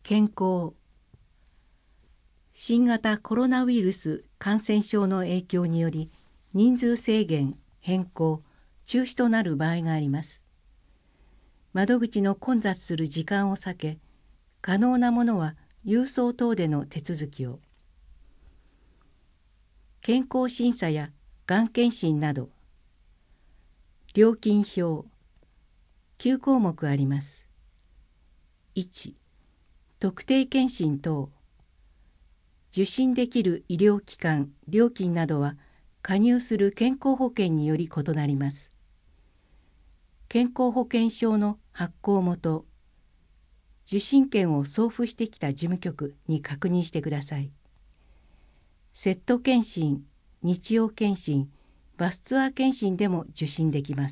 健康。新型コロナウイルス感染症の影響により人数制限、変更、中止となる場合があります。窓口の混雑する時間を避け、可能なものは郵送等での手続きを。健康審査やがん検診など。料金表。9項目あります。1、特定健診等。受診できる医療機関、料金などは加入する健康保険により異なります。健康保険証の発行元、受診券を送付してきた事務局に確認してください。セット健診、日曜健診、バスツアー健診でも受診できます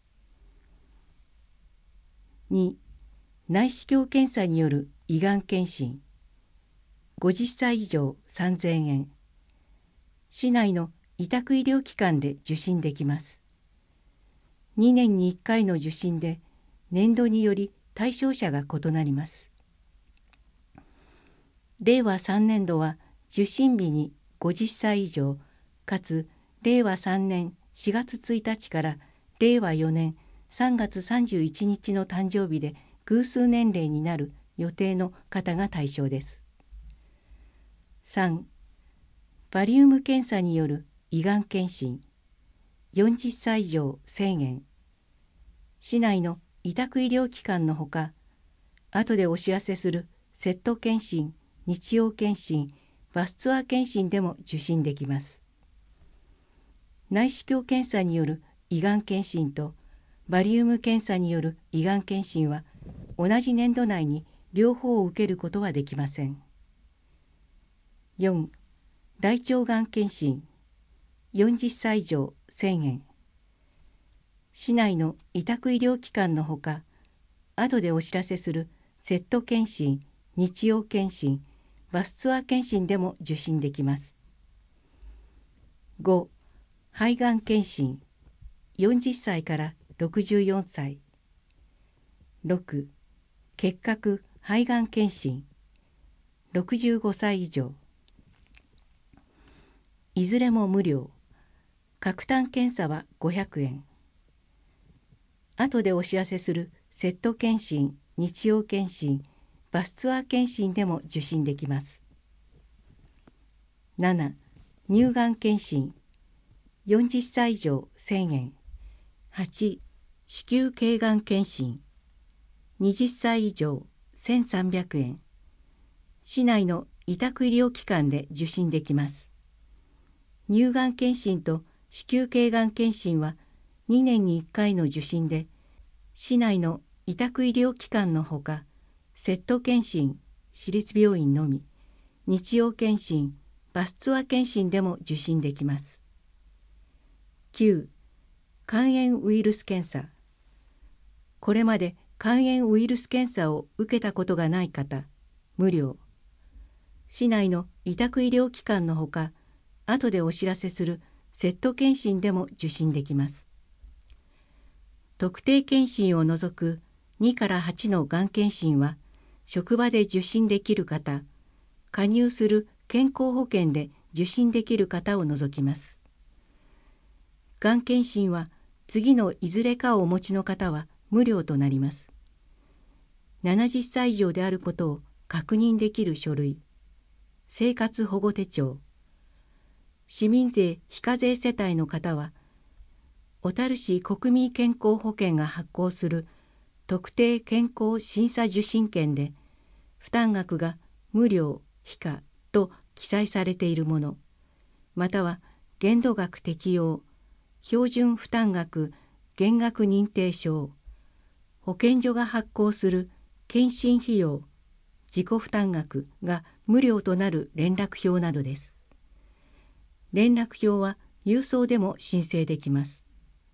。2、内視鏡検査による胃がん検診。50歳以上3000円。市内の委託医療機関で受診できます。2年に1回の受診で年度により対象者が異なります。令和3年度は受診日に50歳以上かつ令和3年4月1日から令和4年3月31日の誕生日で偶数年齢になる予定の方が対象です。3、バリウム検査による胃がん検診。40歳以上1000円。市内の委託医療機関のほか、後でお知らせするセット検診、日曜検診、バスツアー検診でも受診できます。内視鏡検査による胃がん検診とバリウム検査による胃がん検診は同じ年度内に両方を受けることはできません。4、大腸がん検診。40歳以上1000円。市内の委託医療機関のほか、後でお知らせするセット検診、日曜検診、バスツアー検診でも受診できます。5、肺がん検診。40歳から64歳。6、結核肺がん検診。65歳以上。いずれも無料。各単検査は500円。後でお知らせするセット検診、日曜検診、バスツアー検診でも受診できます。7、乳がん検診。40歳以上1000円。8、子宮頸がん検診。20歳以上1300円。市内の委託医療機関で受診できます。乳がん検診と子宮頸がん検診は2年に1回の受診で、市内の委託医療機関のほか、セット検診、市立病院のみ、日曜検診、バスツアー検診でも受診できます。9、肝炎ウイルス検査。これまで肝炎ウイルス検査を受けたことがない方、無料。市内の委託医療機関のほか、後でお知らせするセット検診でも受診できます。特定検診を除く2から8のがん検診は、職場で受診できる方、加入する健康保険で受診できる方を除きます。がん検診は次のいずれかをお持ちの方は無料となります。70歳以上であることを確認できる書類、生活保護手帳、市民税非課税世帯の方は、小樽市国民健康保険が発行する特定健康審査受診券で、負担額が無料、非課と記載されているもの、または限度額適用、標準負担額減額認定証、保健所が発行する検診費用、自己負担額が無料となる連絡票などです。連絡票は郵送でも申請できます。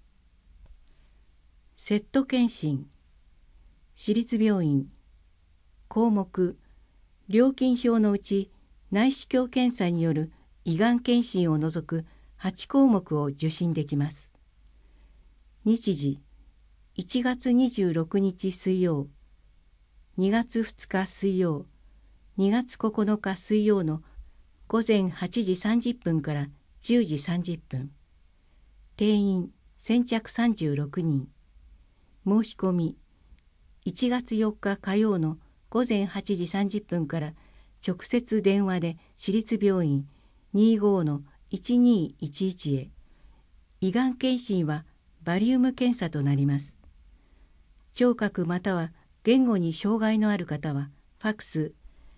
セット検診。市立病院。項目。料金表のうち内視鏡検査による胃がん検診を除く8項目を受診できます。日時。1月26日水曜、2月2日水曜、 2月9日水曜の午前8時30分から10時30分。定員先着36人。申し込み1月4日火曜の午前8時30分から直接電話で市立病院 25-1211 へ。胃がん検診はバリウム検査となります。聴覚または言語に障害のある方はファクス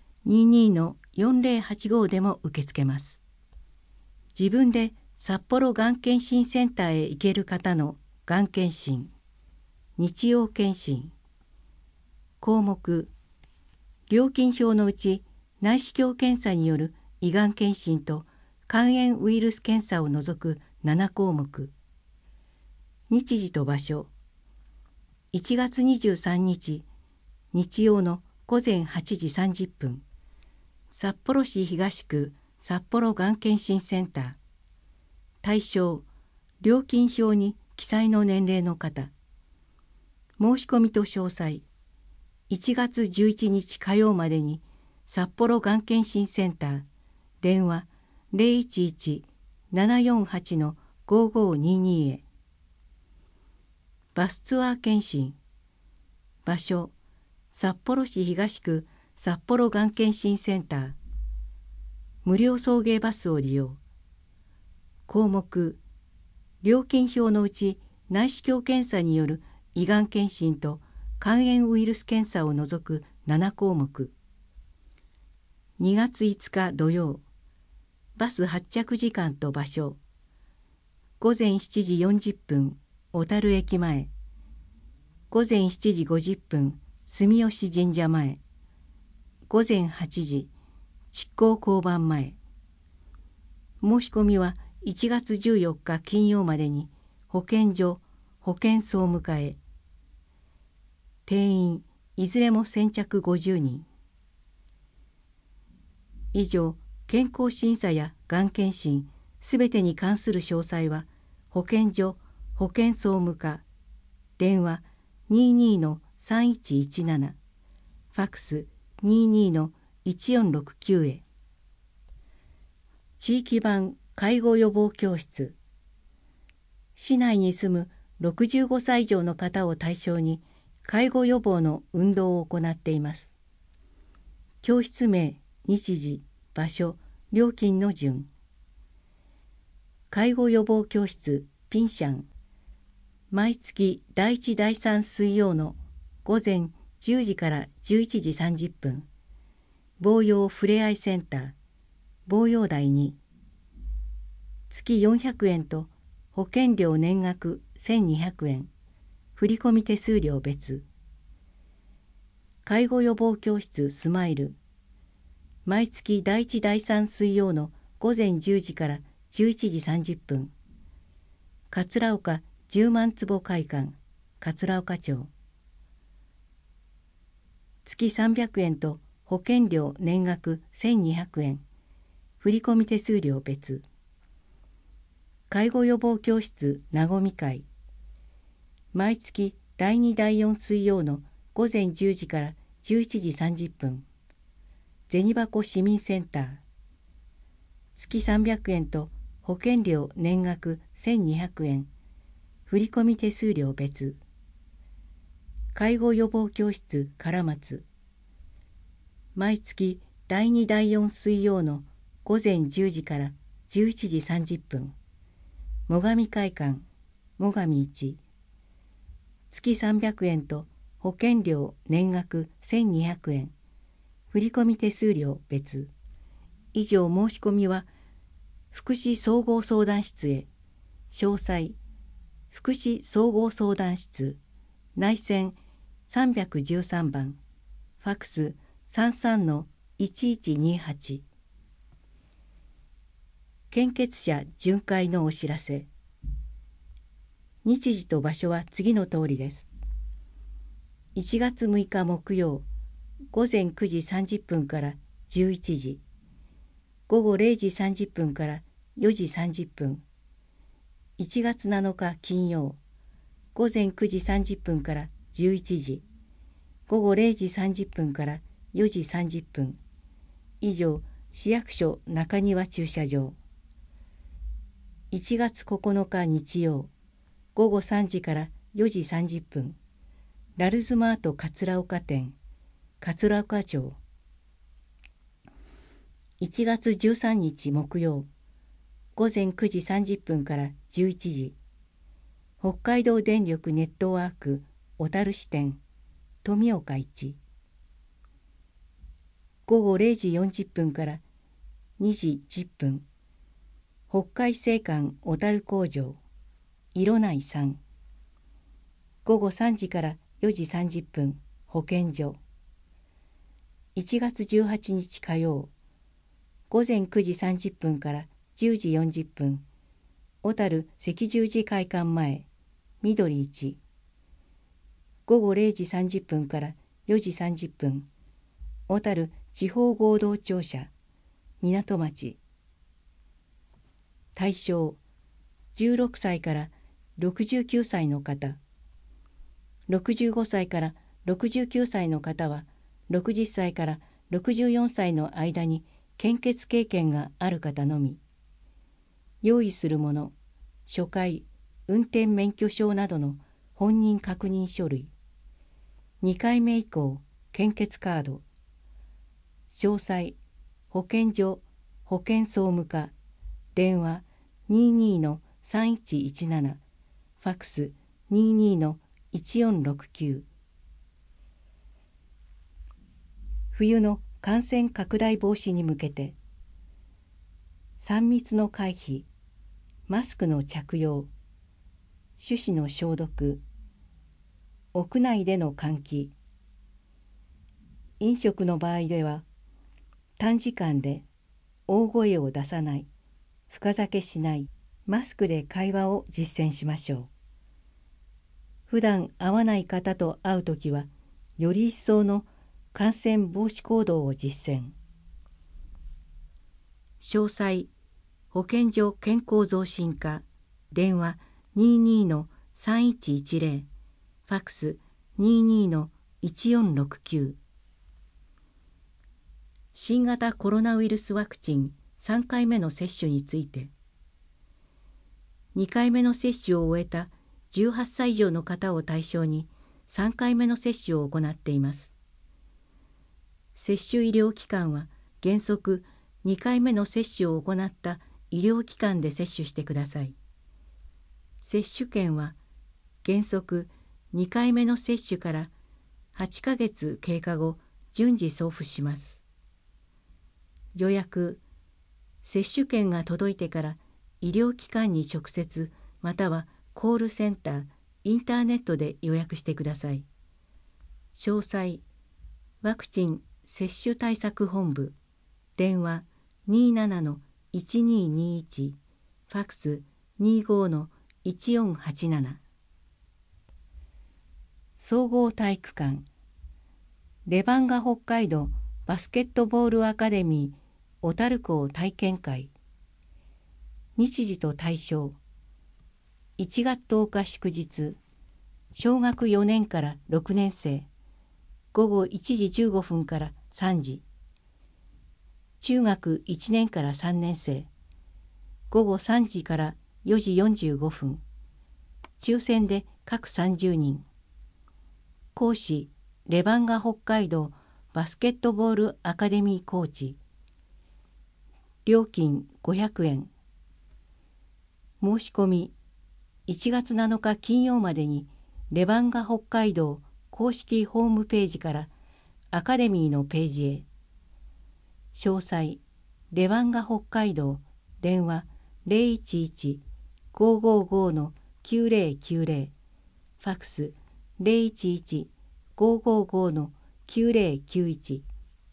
22-4085 でも受け付けます。自分で札幌がん検診センターへ行ける方のがん検診、日曜検診。項目、料金表のうち内視鏡検査による胃がん検診と肝炎ウイルス検査を除く7項目。日時と場所、1月23日、日曜の午前8時30分、札幌市東区札幌がん検診センター。対象、料金表に記載の年齢の方。申し込みと詳細、1月11日火曜までに札幌がん検診センター、電話 011-748-5522 へ。バスツアー検診。場所、札幌市東区札幌がん検診センター。無料送迎バスを利用。項目、料金表のうち内視鏡検査による胃がん検診と肝炎ウイルス検査を除く7項目。2月5日土曜、バス発着時間と場所、午前7時40分、小樽駅前、午前7時50分、住吉神社前、午前8時、築港交番前。申し込みは1月14日金曜までに保健所、保健総務課へ。定員いずれも先着50人。以上、健康審査やがん検診すべてに関する詳細は保健所、保健総務課、電話 22-3117、ファクス 22-1469 へ。地域版介護予防教室。市内に住む65歳以上の方を対象に介護予防の運動を行っています。教室名、日時、場所、料金の順。介護予防教室ピンシャン。毎月第1第3水曜の午前10時から11時30分。防養ふれあいセンター、防養台2。月400円と保険料年額1200円。振込手数料別。介護予防教室スマイル。毎月第1第3水曜の午前10時から11時30分。桂岡10万坪会館、桂岡町。月300円と保険料年額1200円。振込手数料別。介護予防教室なごみ会。毎月第2第4水曜の午前10時から11時30分。銭箱市民センター。月300円と保険料年額1200円。振込手数料別。介護予防教室唐松。毎月第2第4水曜の午前10時から11時30分。最上会館、最上1。月300円と保険料年額1200円。振込手数料別。以上申し込みは福祉総合相談室へ。詳細、福祉総合相談室、内線313番、ファクス 33-1128。献血者巡回のお知らせ。日時と場所は次の通りです。1月6日木曜、午前9時30分から11時、午後0時30分から4時30分。1月7日金曜、午前9時30分から11時、午後0時30分から4時30分。 以上、市役所中庭駐車場。1月9日日曜、午後3時から4時30分、ラルズマート桂岡店、桂岡町。1月13日木曜、午前9時30分から11時、北海道電力ネットワーク小樽支店、富岡1。午後0時40分から2時10分、北海製缶小樽工場、色内3。午後3時から4時30分、保健所。1月18日火曜、午前9時30分から10時40分、小樽赤十字会館前、緑1。午後0時30分から4時30分、小樽地方合同庁舎、港町。対象、16歳から69歳の方。65歳から69歳の方は、60歳から64歳の間に献血経験がある方のみ。用意するもの、初回、運転免許証などの本人確認書類。2回目以降、献血カード。詳細、保健所、保健総務課、電話22-3117、ファックス22-1469。冬の感染拡大防止に向けて、3密の回避、マスクの着用、手指の消毒、屋内での換気、飲食の場合では、短時間で大声を出さない、深酒しない、マスクで会話を実践しましょう。普段会わない方と会うときは、より一層の感染防止行動を実践。詳細、保健所健康増進課、電話22-3110、ファックス22-1469。新型コロナウイルスワクチン3回目の接種について、2回目の接種を終えた18歳以上の方を対象に3回目の接種を行っています。接種医療機関は原則2回目の接種を行った医療機関で接種してください。接種券は原則2回目の接種から8ヶ月経過後順次送付します。予約、接種券が届いてから医療機関に直接またはコールセンター、インターネットで予約してください。詳細、ワクチン接種対策本部、電話27-1221、ファックス25-1487。総合体育館、レバンガ北海道バスケットボールアカデミー小樽校体験会。日時と対象、1月10日祝日、小学4年から6年生、午後1時15分から3時。中学1年から3年生、午後3時から4時45分。抽選で各30人。講師、レバンガ北海道バスケットボールアカデミーコーチ。料金500円。申し込み、1月7日金曜までにレバンガ北海道公式ホームページからアカデミーのページへ。詳細、レバンガ北海道、電話011-555-9090、ファックス011-555-9091。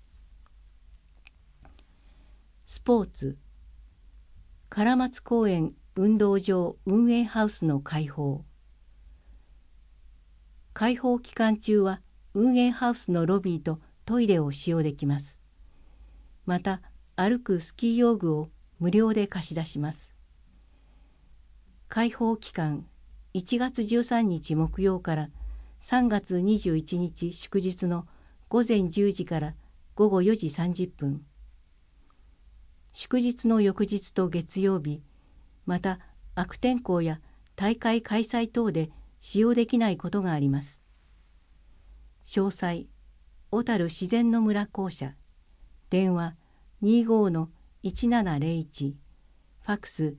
スポーツ、唐松公園運動場運営ハウスの開放。開放期間中は運営ハウスのロビーとトイレを使用できます。また、歩くスキー用具を無料で貸し出します。開放期間、1月13日木曜から3月21日祝日の午前10時から午後4時30分。 祝日の翌日と月曜日、また悪天候や大会開催等で使用できないことがあります。詳細、小樽自然の村公社、電話 25-1701、ファックス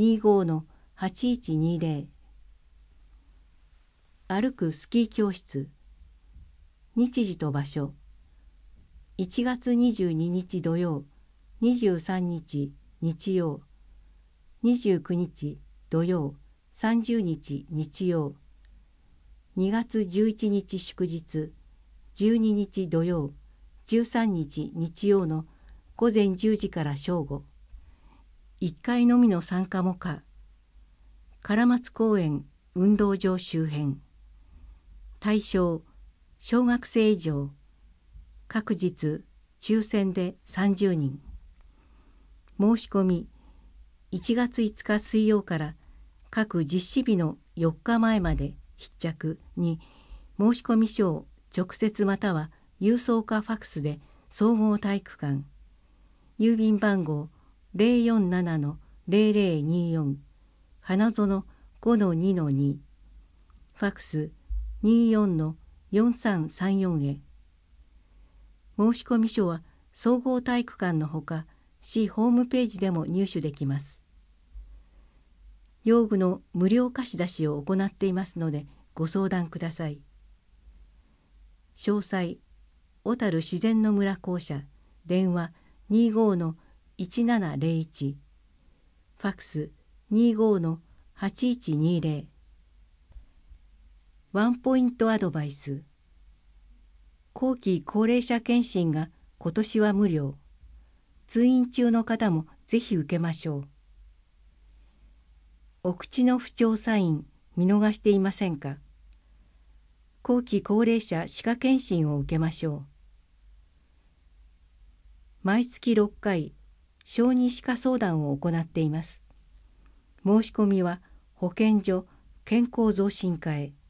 25-8120。歩くスキー教室、日時と場所、1月22日土曜、23日日曜、29日土曜、30日日曜、2月11日祝日、12日土曜、13日日曜の午前10時から正午。1回のみの参加も可。唐松公園運動場周辺。対象、小学生以上。各日抽選で30人。申し込み、1月5日水曜から各実施日の4日前まで必着に申し込み書を直接または郵送かファックスで総合体育館、郵便番号 047-0024 花園 5-2-2、ファックス 24-4334 へ。申し込み書は総合体育館のほか市ホームページでも入手できます。用具の無料貸し出しを行っていますのでご相談ください。詳細、小樽自然の村公社、電話 25-1701、ファックス 25-8120。ワンポイントアドバイス。後期高齢者検診が今年は無料。通院中の方もぜひ受けましょう。お口の不調サイン見逃していませんか？後期高齢者歯科検診を受けましょう。毎月6回、小児歯科相談を行っています。申し込みは保健所健康増進課へ。